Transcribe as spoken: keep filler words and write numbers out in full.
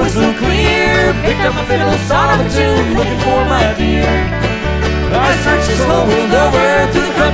whistle clear, picked up my fiddle, sawed up a tune, looking for my dear. I searched this whole world over through the country.